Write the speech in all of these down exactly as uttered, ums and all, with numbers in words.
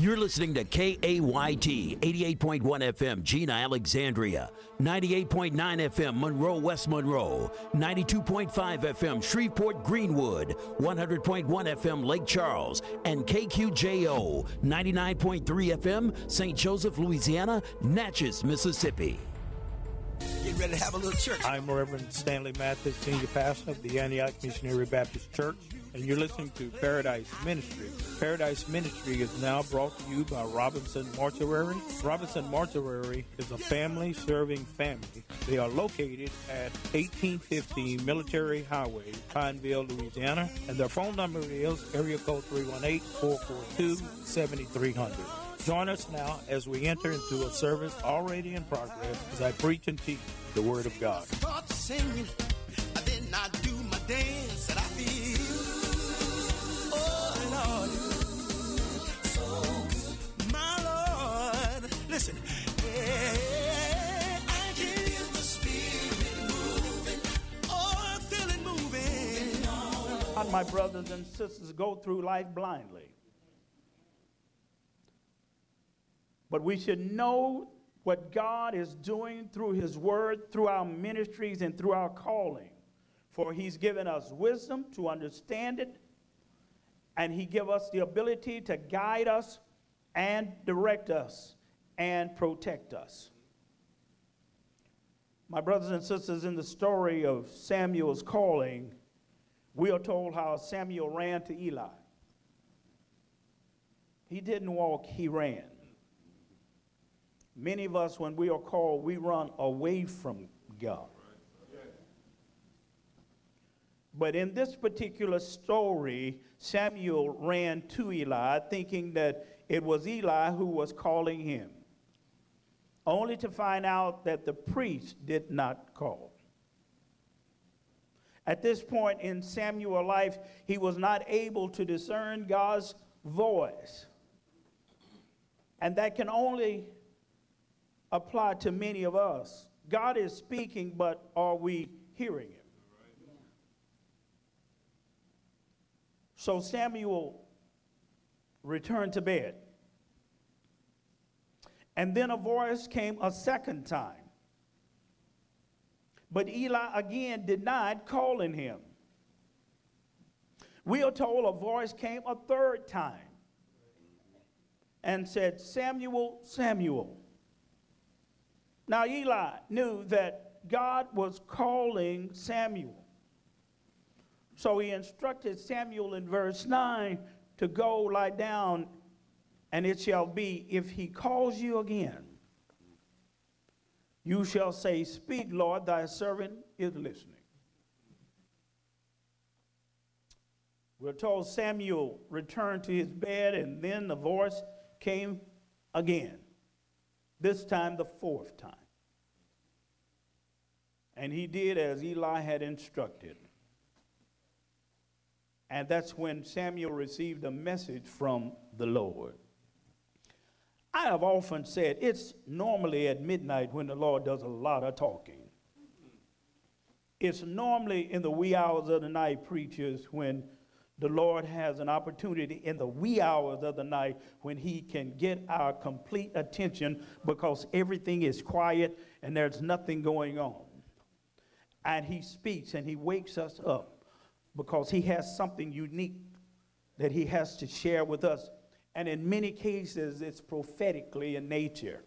You're listening to K A Y T, eighty-eight point one F M, Gina, Alexandria, ninety-eight point nine F M, Monroe, West Monroe, ninety-two point five F M, Shreveport, Greenwood, one hundred point one F M, Lake Charles, and K Q J O, ninety-nine point three F M, Saint Joseph, Louisiana, Natchez, Mississippi. Get ready to have a little church. I'm Reverend Stanley Mathis, Senior Pastor of the Antioch Missionary Baptist Church, and you're listening to Paradise Ministry. Paradise Ministry is now brought to you by Robinson Mortuary. Robinson Mortuary is a family-serving family. They are located at eighteen fifteen Military Highway, Pineville, Louisiana, and their phone number is area code three one eight, four four two, seven three zero zero. Join us now as we enter into a service already in progress as I preach and teach the Word of God. Start singing, then I do my dance that I feel. Oh, Lord, so good. My Lord, listen. Yeah, I can feel the Spirit moving. Oh, I feel it moving. Not my brothers and sisters go through life blindly. But we should know what God is doing through his word, through our ministries, and through our calling. For he's given us wisdom to understand it, and he gives us the ability to guide us and direct us and protect us. My brothers and sisters, in the story of Samuel's calling, we are told how Samuel ran to Eli. He didn't walk, he ran. Many of us, when we are called, we run away from God. But in this particular story, Samuel ran to Eli, thinking that it was Eli who was calling him, only to find out that the priest did not call. At this point in Samuel's life, he was not able to discern God's voice. And that can only apply to many of us. God is speaking, but are we hearing him? So Samuel returned to bed. And then a voice came a second time. But Eli again denied calling him. We are told a voice came a third time and said, Samuel, Samuel. Now Eli knew that God was calling Samuel. So he instructed Samuel in verse nine to go lie down, and it shall be, if he calls you again, you shall say, speak, Lord, thy servant is listening. We're told Samuel returned to his bed, and then the voice came again. This time the fourth time. And he did as Eli had instructed. And that's when Samuel received a message from the Lord. I have often said it's normally at midnight when the Lord does a lot of talking. It's normally in the wee hours of the night, preachers, when the Lord has an opportunity in the wee hours of the night when he can get our complete attention because everything is quiet and there's nothing going on. And he speaks and he wakes us up because he has something unique that he has to share with us. And in many cases, it's prophetically in nature.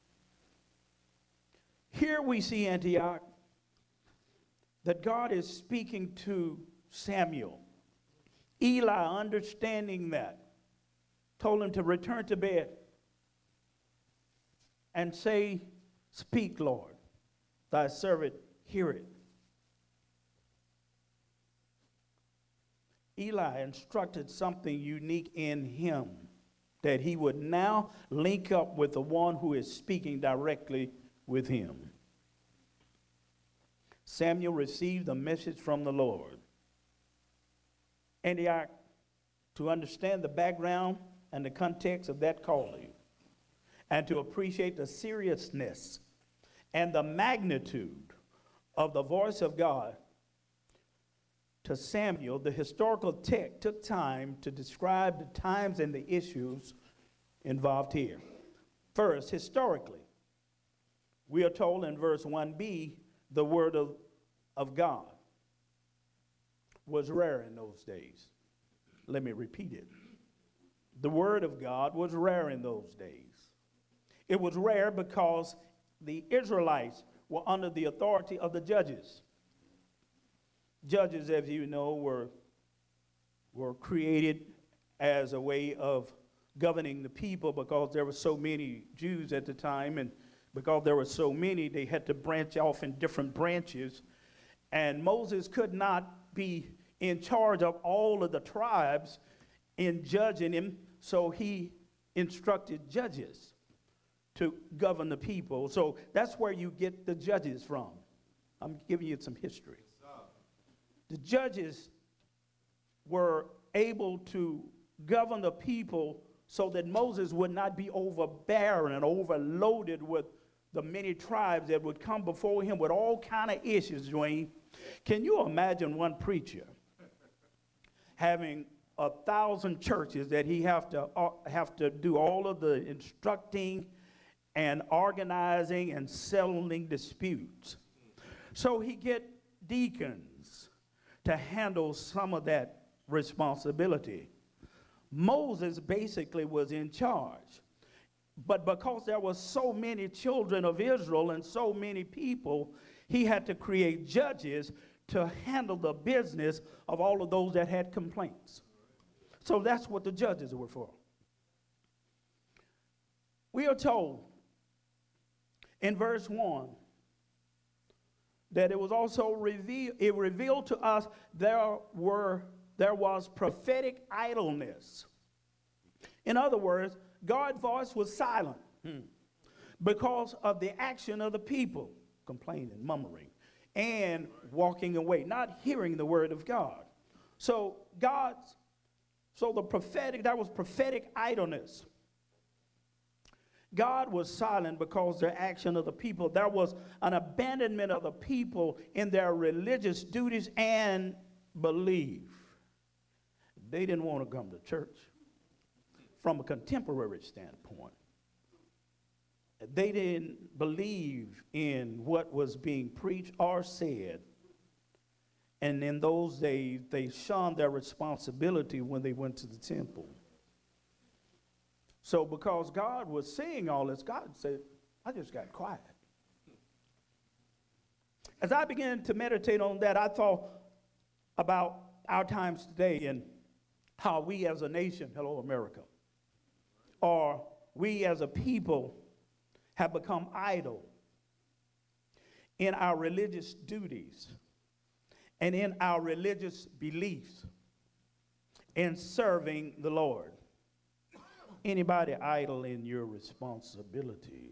Here we see Antioch, that God is speaking to Samuel. Eli, understanding that, told him to return to bed and say, speak, Lord, thy servant heareth. Eli instructed something unique in him, that he would now link up with the one who is speaking directly with him. Samuel received a message from the Lord. Antioch, to understand the background and the context of that calling, and to appreciate the seriousness and the magnitude of the voice of God to Samuel, the historical text took time to describe the times and the issues involved here. First, historically, we are told in verse one b, the word of, of God was rare in those days. Let me repeat it. The word of God was rare in those days. It was rare because the Israelites were under the authority of the judges. Judges, as you know, were, were created as a way of governing the people because there were so many Jews at the time, and because there were so many, they had to branch off in different branches. And Moses could not be in charge of all of the tribes in judging him, so he instructed judges to govern the people. So that's where you get the judges from. I'm giving you some history. The judges were able to govern the people so that Moses would not be overbearing and overloaded with the many tribes that would come before him with all kind of issues, Dwayne. Can you imagine one preacher having a thousand churches that he have to uh, have to do all of the instructing and organizing and settling disputes? So he get deacons to handle some of that responsibility. Moses basically was in charge. But because there were so many children of Israel and so many people, he had to create judges to handle the business of all of those that had complaints. So that's what the judges were for. We are told in verse one that it was also revealed, it revealed to us there were there was prophetic idleness. In other words, God's voice was silent hmm. because of the action of the people, complaining, murmuring, and walking away, not hearing the word of God. So God's, so the prophetic, that was prophetic idleness. God was silent because the action of the people. There was an abandonment of the people in their religious duties and belief. They didn't want to come to church. From a contemporary standpoint, they didn't believe in what was being preached or said. And in those days, they shunned their responsibility when they went to the temple. So because God was saying all this, God said, I just got quiet. As I began to meditate on that, I thought about our times today and how we as a nation, hello America, or we as a people have become idle in our religious duties and in our religious beliefs in serving the Lord. Anybody idle in your responsibility?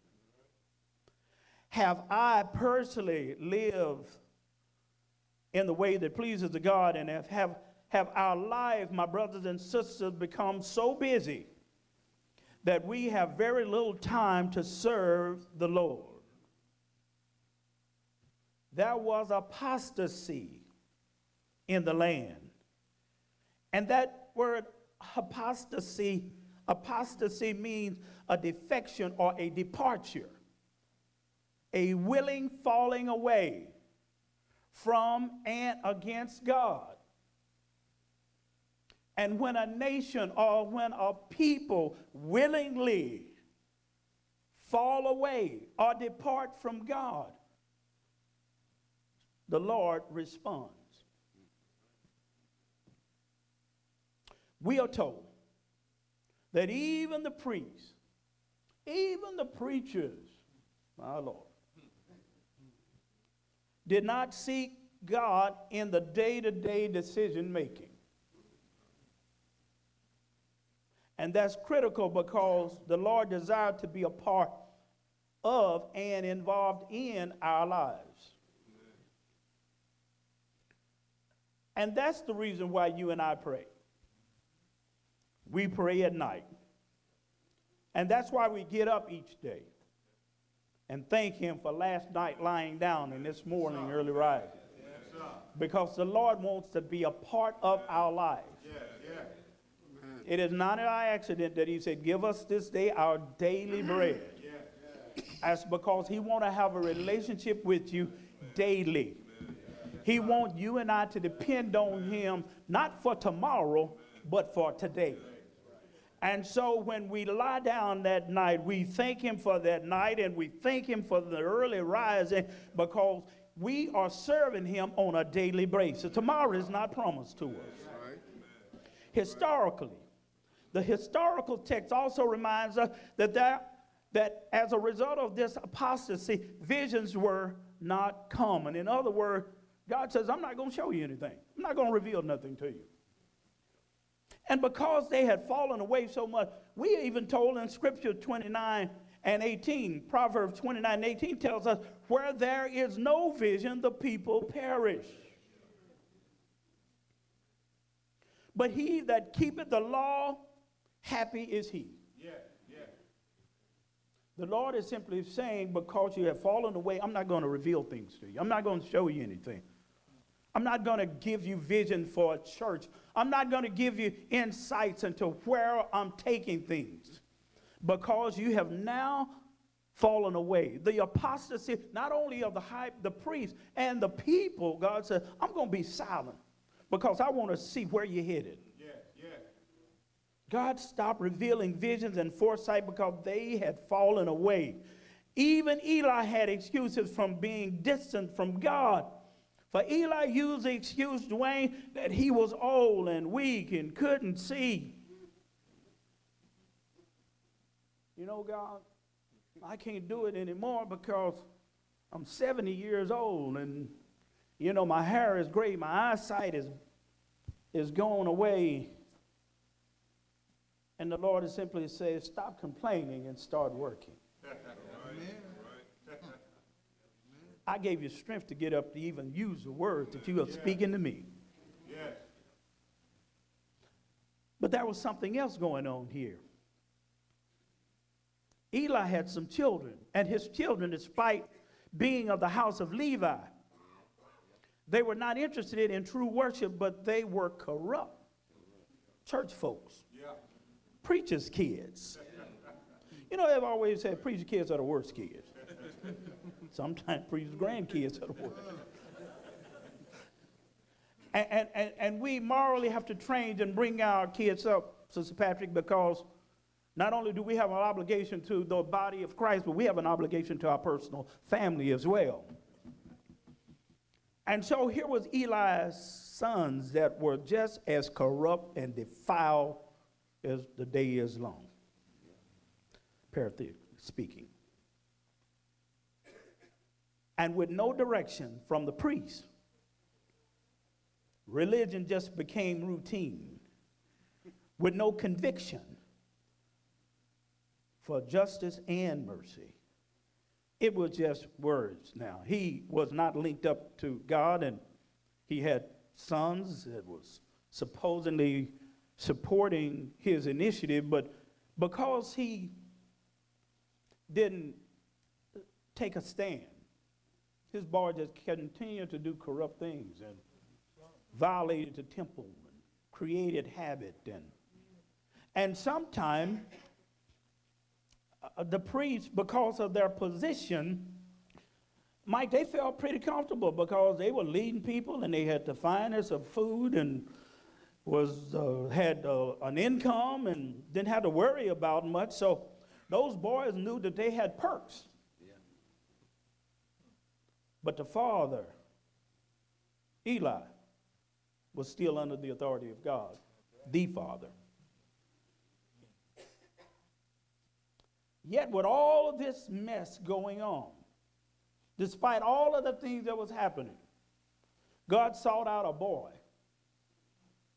Have I personally lived in the way that pleases the God, and have, have, have our life, my brothers and sisters, become so busy that we have very little time to serve the Lord? There was apostasy in the land. And that word apostasy, apostasy means a defection or a departure, a willing falling away from and against God. And when a nation or when a people willingly fall away or depart from God, the Lord responds. We are told that even the priests, even the preachers, my Lord, did not seek God in the day-to-day decision making. And that's critical because the Lord desired to be a part of and involved in our lives. And that's the reason why you and I pray. We pray at night. And that's why we get up each day and thank him for last night lying down and this morning early rising. Because the Lord wants to be a part of our lives. It is not an accident that he said, give us this day our daily bread. That's because he want to have a relationship with you daily. He wants you and I to depend on him, not for tomorrow, but for today. And so when we lie down that night, we thank him for that night, and we thank him for the early rising, because we are serving him on a daily basis. Tomorrow is not promised to us. Historically, the historical text also reminds us that, there, that as a result of this apostasy, visions were not common. In other words, God says, I'm not going to show you anything. I'm not going to reveal nothing to you. And because they had fallen away so much, we are even told in Scripture twenty-nine and eighteen, Proverbs twenty-nine and eighteen tells us, where there is no vision, the people perish. But he that keepeth the law, happy is he. Yeah, yeah. The Lord is simply saying, because you have fallen away, I'm not going to reveal things to you. I'm not going to show you anything. I'm not going to give you vision for a church. I'm not going to give you insights into where I'm taking things, because you have now fallen away. The apostasy, not only of the high, the priest and the people, God said, I'm going to be silent because I want to see where you're headed. Yeah, yeah. God stopped revealing visions and foresight because they had fallen away. Even Eli had excuses from being distant from God. For Eli used the excuse, Dwayne, that he was old and weak and couldn't see. You know, God, I can't do it anymore because I'm seventy years old and, you know, my hair is gray, my eyesight is, is going away. And the Lord is simply saying, stop complaining and start working. I gave you strength to get up to even use the words that you are speaking to me. Yes. But there was something else going on here. Eli had some children, and his children, despite being of the house of Levi, they were not interested in true worship, but they were corrupt church folks, yeah. Preachers' kids. You know, they've always said preacher kids are the worst kids. Sometimes preachers' grandkids are the worst. And, and, and, and we morally have to train and bring our kids up, Sister Patrick, because not only do we have an obligation to the body of Christ, but we have an obligation to our personal family as well. And so here was Eli's sons that were just as corrupt and defiled as the day is long, parathetically speaking. And with no direction from the priest, religion just became routine, with no conviction for justice and mercy. It was just words now. He was not linked up to God, and he had sons that was supposedly supporting his initiative, but because he didn't take a stand, his boy just continued to do corrupt things and violated the temple and created habit. And, and sometimes uh, the priests, because of their position, Mike, they felt pretty comfortable because they were leading people and they had the finest of food and was uh, had uh, an income and didn't have to worry about much. So those boys knew that they had perks. But the father, Eli, was still under the authority of God, the father. Yet with all of this mess going on, despite all of the things that was happening, God sought out a boy